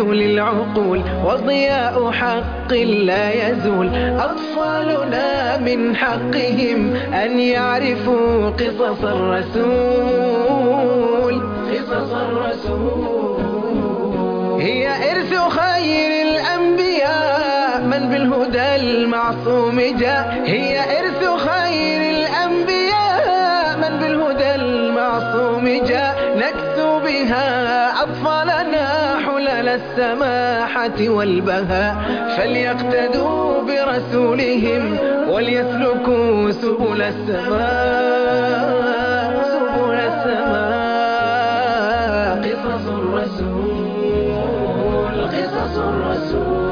للعقول وضياء حق لا يزول. أطفالنا من حقهم أن يعرفوا قصص الرسول. قصص الرسول هي إرث خير الأنبياء من بالهدى المعصوم جاء. هي إرث خير الأنبياء من بالهدى المعصوم جاء. نكسو بها أطفالنا حلل السماحة والبهاء. فليقتدوا برسولهم وليسلكوا سبل السماء. سبل السماء. قصص الرسول. قصص الرسول.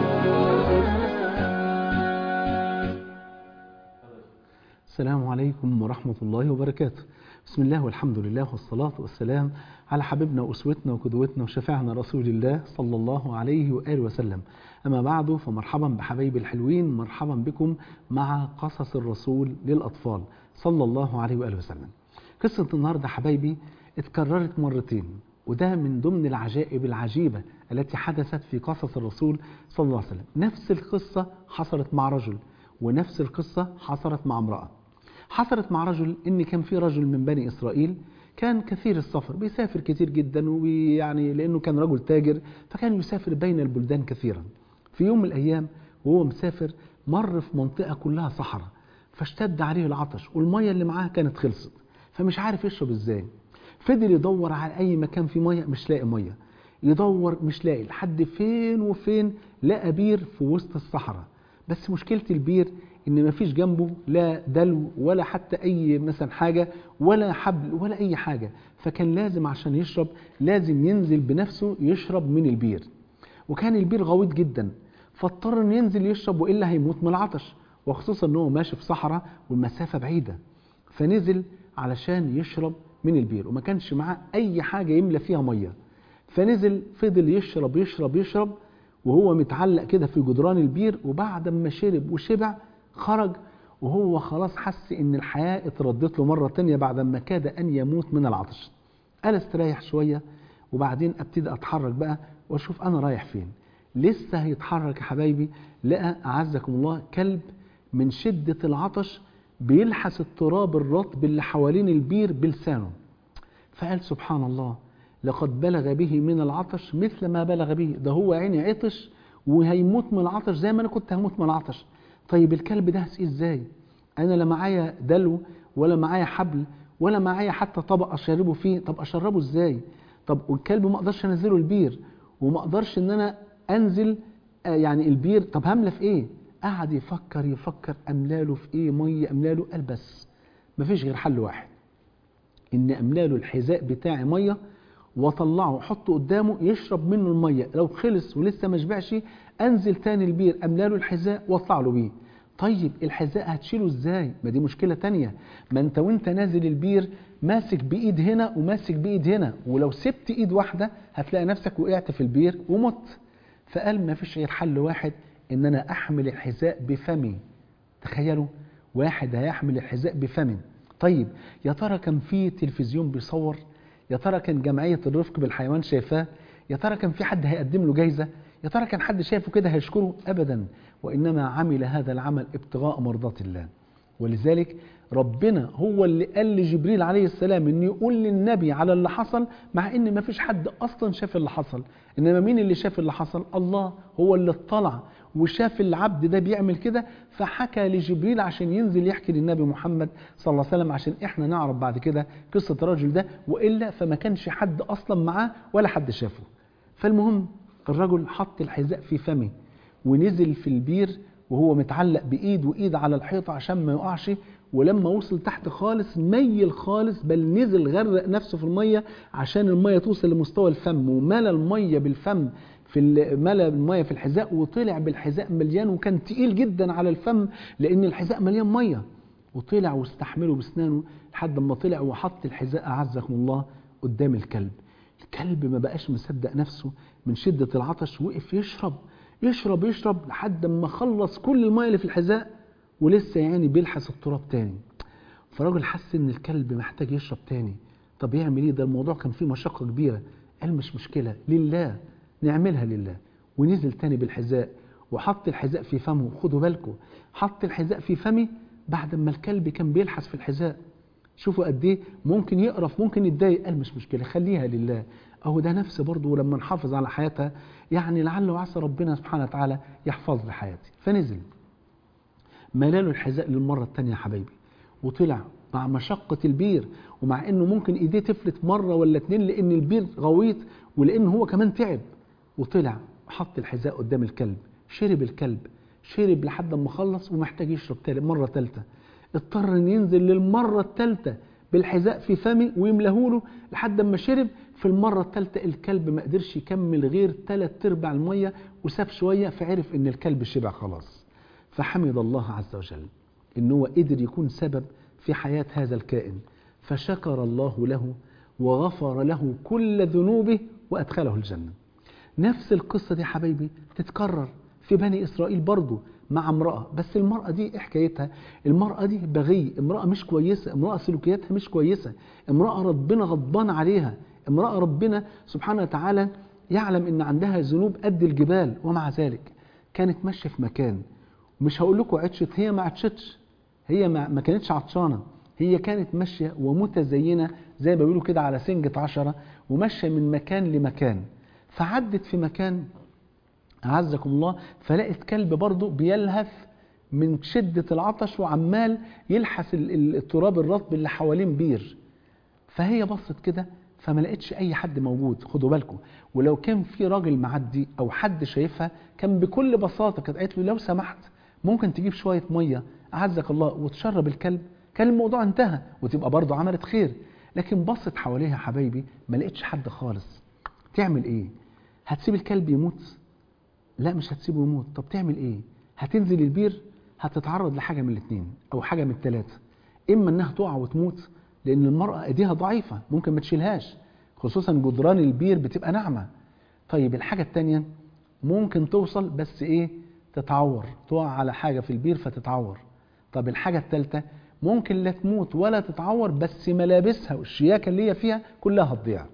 السلام عليكم ورحمة الله وبركاته. بسم الله والحمد لله والصلاة والسلام على حبيبنا وأسوتنا وقدوتنا وشفيعنا رسول الله صلى الله عليه وآله وسلم. أما بعد فمرحبا بحبايبي الحلوين، مرحبا بكم مع قصص الرسول للأطفال صلى الله عليه وآله وسلم. قصة النهاردة حبايبي اتكررت مرتين، وده من ضمن العجائب العجيبة التي حدثت في قصص الرسول صلى الله عليه وسلم. نفس القصة حصلت مع رجل، ونفس القصة حصلت مع امرأة. حصلت مع رجل إن كان في رجل من بني إسرائيل كان كثير السفر، بيسافر كتير جدا، ويعني لأنه كان رجل تاجر فكان يسافر بين البلدان كثيرا. في يوم من الأيام وهو مسافر مر في منطقة كلها صحراء، فاشتد عليه العطش والمية اللي معاه كانت خلصت، فمش عارف يشرب ازاي. فضل يدور على أي مكان فيه مية، مش لاقي مية، يدور مش لاقي، لحد فين وفين لقى بير في وسط الصحراء. بس مشكلة البير إن مفيش جنبه لا دلو ولا حتى أي مثلا حاجة ولا حبل ولا أي حاجة، فكان لازم عشان يشرب لازم ينزل بنفسه يشرب من البير. وكان البير غويط جدا، فاضطر إنه ينزل يشرب وإلا هيموت من العطش، وخصوصا إنه ماشي في صحراء والمسافة بعيدة. فنزل علشان يشرب من البير وما كانش معاه أي حاجة يملى فيها مية. فنزل فضل يشرب يشرب يشرب وهو متعلق كده في جدران البير، وبعد ما شرب وشبع خرج وهو خلاص حس ان الحياة اتردت له مرة تانية بعد ما كاد ان يموت من العطش. قال استريح شوية وبعدين ابتدي اتحرك بقى واشوف انا رايح فين. لسه هيتحرك يا حبايبي لقى اعزكم الله كلب من شدة العطش بيلحس التراب الرطب اللي حوالين البير بلسانه. فقال سبحان الله، لقد بلغ به من العطش مثل ما بلغ به. ده هو عيني عطش وهيموت من العطش زي ما انا كنت هموت من العطش. طيب الكلب ده هسقيه ازاي؟ انا لا معايا دلو ولا معايا حبل ولا معايا حتى طبق اشربه فيه. طب اشربه ازاي؟ طب والكلب ما اقدرش انزله البير وما اقدرش ان انا انزل يعني البير. طب هملى في ايه؟ قعد يفكر يفكر، املاله في ايه ميه املاله. قال بس مفيش غير حل واحد، ان املاله الحذاء بتاعي ميه واطلعه احطه قدامه يشرب منه الميه، لو خلص ولسه ما شبعش انزل تاني البير املاله الحذاء واطلع له بيه. طيب الحذاء هتشيله ازاي؟ ما دي مشكله تانية، ما انت وانت نازل البير ماسك بايد هنا وماسك بايد هنا، ولو سبت ايد واحده هتلاقي نفسك وقعت في البير ومت. فقال ما فيش غير حل واحد، ان انا احمل الحذاء بفمي. تخيلوا واحد هيحمل الحذاء بفمه. طيب يا ترى كان في تلفزيون بيصور؟ يا ترى كان جمعية الرفق بالحيوان شايفاه؟ يا ترى كان في حد هيقدم له جايزة؟ يا ترى كان حد شايفه كده هيشكره؟ أبدا، وإنما عمل هذا العمل ابتغاء مرضات الله. ولذلك ربنا هو اللي قال لجبريل عليه السلام إنه يقول للنبي على اللي حصل، مع إن ما فيش حد أصلا شاف اللي حصل. إنما مين اللي شاف اللي حصل؟ الله هو اللي اطلع وشاف العبد ده بيعمل كده، فحكى لجبريل عشان ينزل يحكي للنبي محمد صلى الله عليه وسلم عشان احنا نعرف بعد كده قصة الرجل ده، وإلا فما كانش حد أصلا معاه ولا حد شافه. فالمهم الرجل حط الحذاء في فمه ونزل في البير وهو متعلق بإيد وإيد على الحيطة عشان ما يقعش. ولما وصل تحت خالص ميل خالص، بل نزل غرق نفسه في المية عشان المية توصل لمستوى الفم، وملى المية بالفم ملى المية في الحذاء، وطلع بالحذاء مليان وكان تقيل جدا على الفم لأن الحذاء مليان مية. وطلع واستحمله بسنانه لحد ما طلع وحط الحذاء أعزكم الله قدام الكلب. الكلب ما بقاش مصدق نفسه من شدة العطش، وقف يشرب يشرب يشرب لحد ما خلص كل المية اللي في الحذاء ولسه يعني بيلحس التراب تاني. فالراجل حس ان الكلب محتاج يشرب تاني. طب يعمل ايه؟ ده الموضوع كان فيه مشقة كبيرة. قال مش مشكلة، لله نعملها لله. ونزل تاني بالحذاء وحط الحذاء في فمه. خدوا بالكم، حط الحذاء في فمي بعد ما الكلب كان بيلحس في الحذاء. شوفوا قد ايه ممكن يقرف، ممكن يتضايق. قال مش مشكلة، خليها لله. اهو ده نفس برضه، ولما نحافظ على حياتها يعني لعل وعسى ربنا سبحانه وتعالى يحفظ لي حياتي. فنزل ملاله الحذاء للمرة الثانية يا حبايبي، وطلع مع مشقة البير، ومع انه ممكن ايديه تفلت مرة ولا اتنين لان البير غويط ولان هو كمان تعب. وطلع حط الحذاء قدام الكلب، شرب الكلب، شرب لحد ما خلص ومحتاج يشرب مرة ثالثة. اضطر ان ينزل للمرة الثالثة بالحذاء في فمي ويملهوله لحد ما شرب. في المرة الثالثة الكلب ما قدرش يكمل غير 3/4 المية وساب شوية، فعرف ان الكلب شبع خلاص. فحمد الله عز وجل ان هو قدر يكون سبب في حياة هذا الكائن، فشكر الله له وغفر له كل ذنوبه وأدخله الجنة. نفس القصة دي حبايبي تتكرر في بني إسرائيل برضو مع امرأة، بس المرأة دي حكايتها، المرأة دي بغي، امرأة مش كويسة، امرأة سلوكياتها مش كويسة، امرأة ربنا غضبان عليها، امرأة ربنا سبحانه وتعالى يعلم ان عندها ذنوب قد الجبال، ومع ذلك كانت ماشية في مكان. مش هقول لكم عطشت، هي ما عطشتش، هي ما كانتش عطشانة، هي كانت ماشية ومتزينة زي ما بيقولوا كده على سنجة 10، وماشية من مكان لمكان. فعدت في مكان أعزكم الله، فلقت كلب برضو بيلهث من شدة العطش وعمال يلحس التراب الرطب اللي حوالين بير. فهي بصت كده فما لقتش أي حد موجود. خدوا بالكم، ولو كان في راجل معدي أو حد شايفها كان بكل بساطة كانت قالت له لو سمحت ممكن تجيب شوية مية أعزك الله وتشرب الكلب، كان الموضوع انتهى وتبقى برضو عملت خير. لكن بصت حواليها حبايبي ما لقتش حد خالص. تعمل ايه؟ هتسيب الكلب يموت؟ لا مش هتسيبه يموت. طب تعمل ايه؟ هتنزل البير، هتتعرض لحاجة من الاثنين او حاجة من الثلاثة، اما انها تقع وتموت لان المرأة ايديها ضعيفة ممكن ما تشيلهاش، خصوصا جدران البير بتبقى ناعمة. طيب الحاجة الثانية ممكن توصل بس ايه؟ تتعور، تقع على حاجة في البير فتتعور. طب الحاجة الثالثة ممكن لا تموت ولا تتعور بس ملابسها والشياكة اللي هي فيها كلها هتضيع.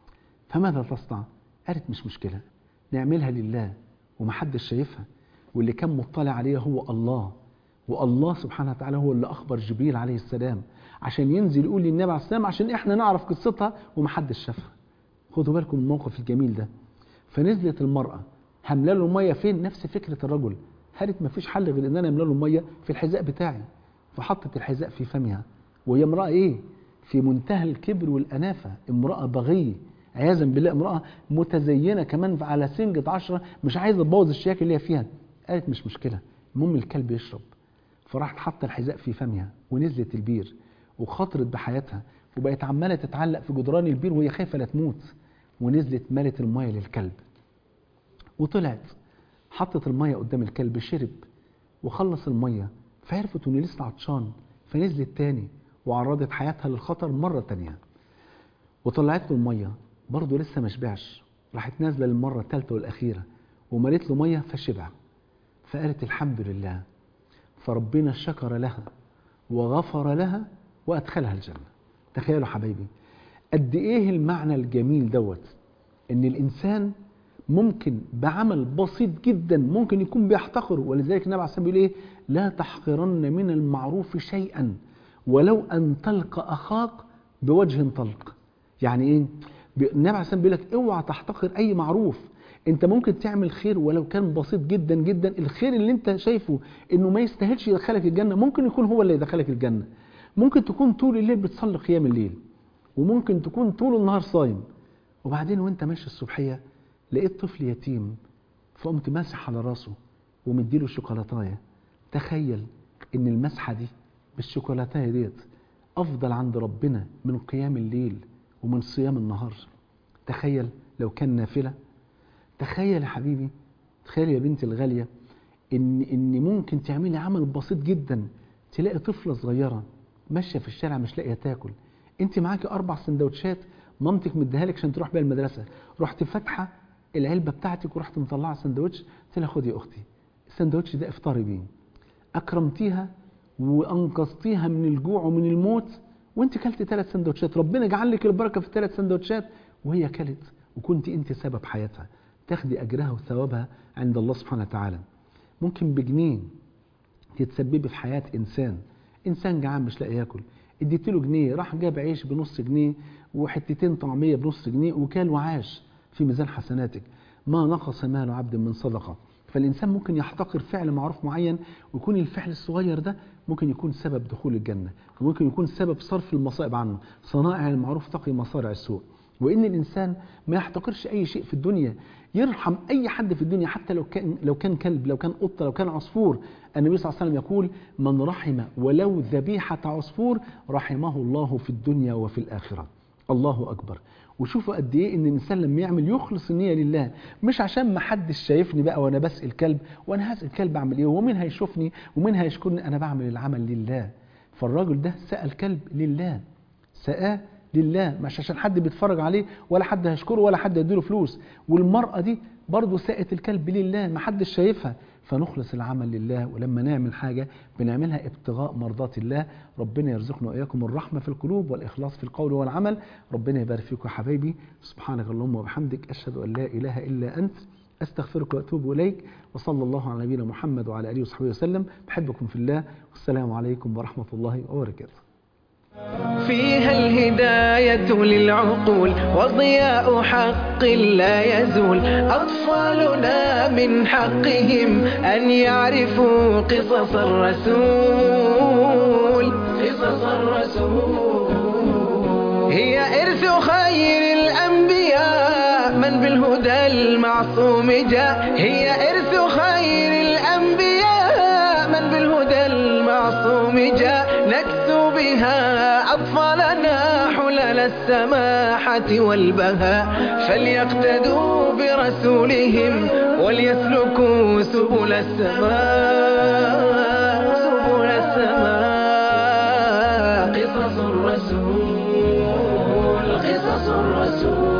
فماذا تصنع؟ قالت مش مشكلة، نعملها لله ومحدش شايفها، واللي كان مطلع عليها هو الله، والله سبحانه وتعالى هو اللي أخبر جبريل عليه السلام عشان ينزل يقول للنبي عليه السلام عشان إحنا نعرف قصتها ومحدش شافها. خدوا بالكم من الموقف الجميل ده. فنزلت المرأة هملاله المية فين؟ نفس فكرة الرجل، قالت مفيش حل غير إن أنا أملاله المية في الحذاء بتاعي. فحطت الحذاء في فمها، وهي امرأة ايه؟ في منتهى الكبر والأنافة، امرأة بغية عياذا بالله، امرأة متزينة كمان على سنجة 10، مش عايزة تبوظ الشياكة اللي هي فيها. قالت مش مشكلة، المهم الكلب يشرب. فراحت حط الحذاء في فمها ونزلت البير وخاطرت بحياتها، وبقت عمالة تتعلق في جدران البير وهي خايفة لا تموت. ونزلت ملت المية للكلب وطلعت حطت المية قدام الكلب، شرب وخلص المية، فعرفت انه لسه عطشان، فنزلت تاني وعرضت حياتها للخطر مرة تانية وطلعت له المية برضه لسه ما شبعش. راحت نازلة للمرة الثالثة والأخيرة وملت له مية فشبع. فقالت الحمد لله، فربنا شكر لها وغفر لها وأدخلها الجنة. تخيلوا حبايبي قد إيه المعنى الجميل دوت، إن الإنسان ممكن بعمل بسيط جدا ممكن يكون بيحتقره. ولذلك النبي عليه الصلاة والسلام بيقول ايه؟ لا تحقرن من المعروف شيئا ولو ان تلقى اخاك بوجه طلق. يعني ايه؟ النبي عليه الصلاة والسلام بيقول لك اوعى تحتقر اي معروف. انت ممكن تعمل خير ولو كان بسيط جدا جدا، الخير اللي انت شايفه انه ما يستاهلش يدخلك الجنة ممكن يكون هو اللي يدخلك الجنة. ممكن تكون طول الليل بتصلي قيام الليل، وممكن تكون طول النهار صايم، وبعدين وانت ماشي الصبحية لقيت طفل يتيم فقمت ماسح على راسه ومديله الشوكولاتايه. تخيل ان المسحه دي بالشوكولاتايه ديت افضل عند ربنا من قيام الليل ومن صيام النهار. تخيل لو كان نافله. تخيل يا حبيبي، تخيل يا بنتي الغاليه ان ممكن تعملي عمل بسيط جدا، تلاقي طفله صغيره ماشيه في الشارع مش لاقيه تاكل، انت معاكي 4 سندوتشات مامتك مديها لك عشان تروح بيها المدرسه، رحت فاتحه العلبة بتاعتك ورحت مطلعة سندوتش، قلت لها خدي يا أختي السندوتش ده افطري بيه. أكرمتيها وأنقذتيها من الجوع ومن الموت، وانت كلت 3 سندوتشات، ربنا جعل لك البركة في ال3 سندوتشات وهي كلت، وكنت انت سبب حياتها. تاخدي أجرها وثوابها عند الله سبحانه وتعالى. ممكن بجنيه تتسببي في حياة إنسان جعان مش لاقي ياكل، اديت له جنيه راح جاب عيش بنص جنيه وحتتين طعمية بنص جنيه وكال وعاش في ميزان حسناتك. ما نقص مال عبد من صدقة. فالإنسان ممكن يحتقر فعل معروف معين ويكون الفعل الصغير ده ممكن يكون سبب دخول الجنة، وممكن يكون سبب صرف المصائب عنه. صنائع المعروف تقي مصارع السوء. وإن الإنسان ما يحتقرش أي شيء في الدنيا، يرحم أي حد في الدنيا، حتى لو كان كلب، لو كان قطة، لو كان عصفور. النبي صلى الله عليه وسلم يقول: من رحم ولو ذبيحة عصفور رحمه الله في الدنيا وفي الآخرة. الله أكبر. وشوفوا قد ايه ان الانسان لما يعمل يخلص النيه لله، مش عشان ما حدش شايفني بقى وانا بسقي الكلب، وانا هسقي الكلب اعمل ايه ومين هيشوفني ومين هيشكرني، انا بعمل العمل لله. فالراجل ده سقى الكلب لله، سقاه لله، مش عشان حد بيتفرج عليه ولا حد هيشكره ولا حد يديله فلوس. والمرأة دي برضه سقت الكلب لله، ما حدش شايفها. فنخلص العمل لله، ولما نعمل حاجة بنعملها ابتغاء مرضات الله. ربنا يرزقنا وإياكم الرحمة في القلوب والإخلاص في القول والعمل. ربنا يبارك فيكم يا حبايبي. سبحانك اللهم وبحمدك، أشهد أن لا إله إلا أنت، أستغفرك وأتوب إليك. وصلى الله على نبينا محمد وعلى آله وصحبه وسلم. بحبكم في الله، والسلام عليكم ورحمة الله وبركاته. فيها الهداية للعقول وضياء حق لا يزول. أطفالنا من حقهم أن يعرفوا قصص الرسول. قصص الرسول هي إرث خير الأنبياء من بالهدى المعصوم جاء. هي إرث خير الأنبياء من بالهدى المعصوم جاء. نكسو بها أطفالنا حلل السماحة والبهاء. فليقتدوا برسولهم وليسلكوا سبل السماء. سبل السماء. قصص الرسول. قصص الرسول.